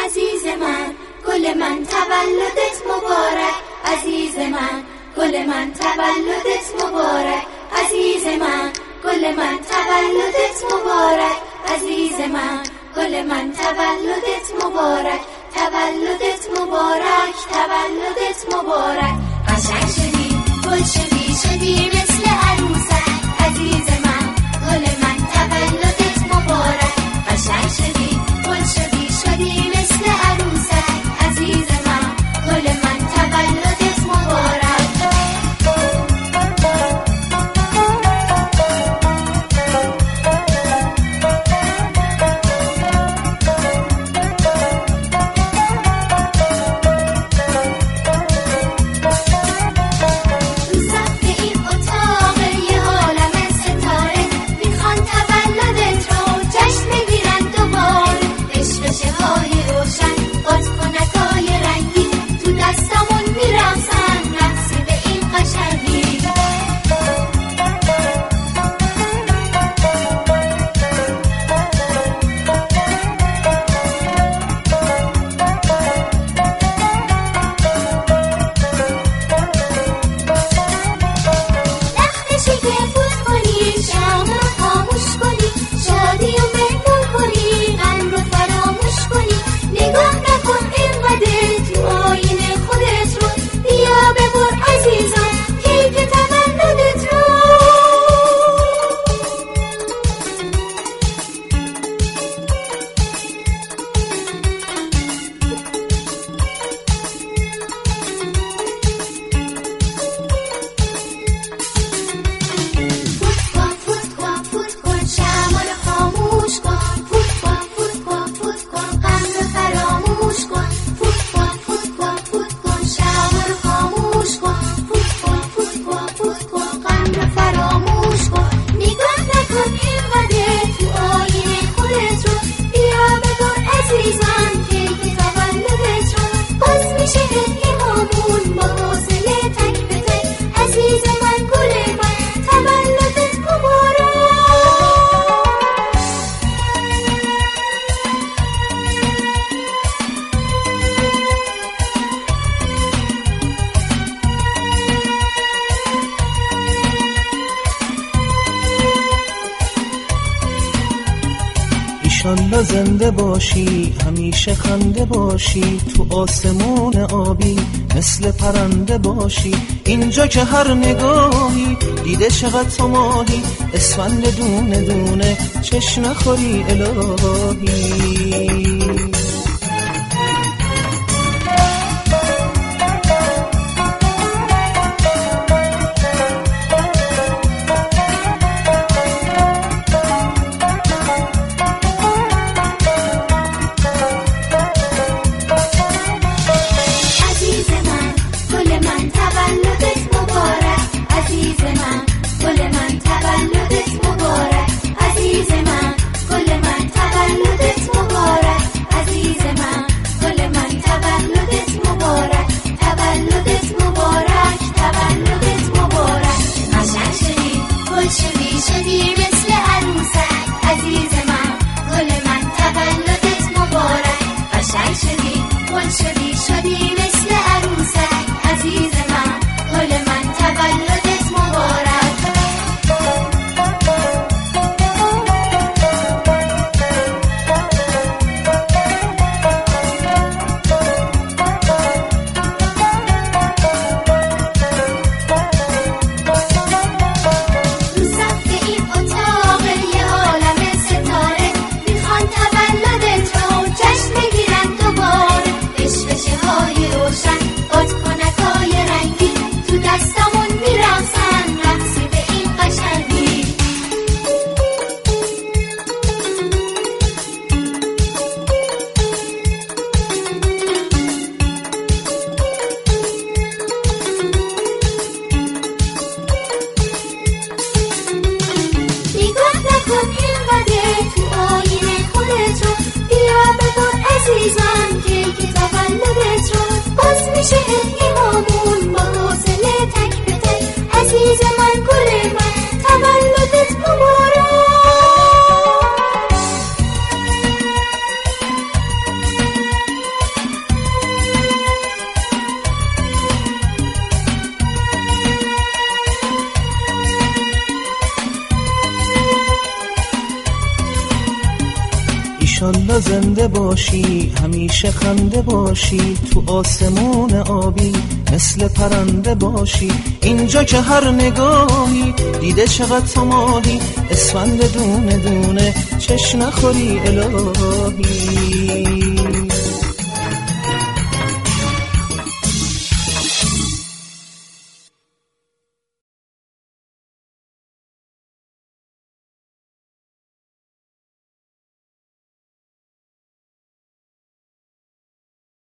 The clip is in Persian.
عزیز من، گل من تولدت مبارک. عزیز من، گل من تولدت مبارک. عزیز من، گل من تولدت مبارک. عزیز من، گل من تولدت مبارک. تولدت مبارک، تولدت مبارک. قشنگ شدی، گل شدی، شدی مثل عروسک. عزیز من، گل من تولدت مبارک. قشنگ شدی، گل شدی، شدی مثل عروسک. عزیز من، گل من تولدت مبارک. ایشالله زنده باشی، همیشه خنده باشی، تو آسمون آبی مثل پرنده باشی. اینجا که هر نگاهی دیده چقدر تو ماهی، اسفند دونه دونه چشم خوری الهی. ایشالله زنده باشی، همیشه خنده باشی، تو آسمون آبی مثل پرنده باشی. اینجا که هر نگاهی دیده چقدر تو ماهی، اسفند دونه دونه چشم نخوری الهی.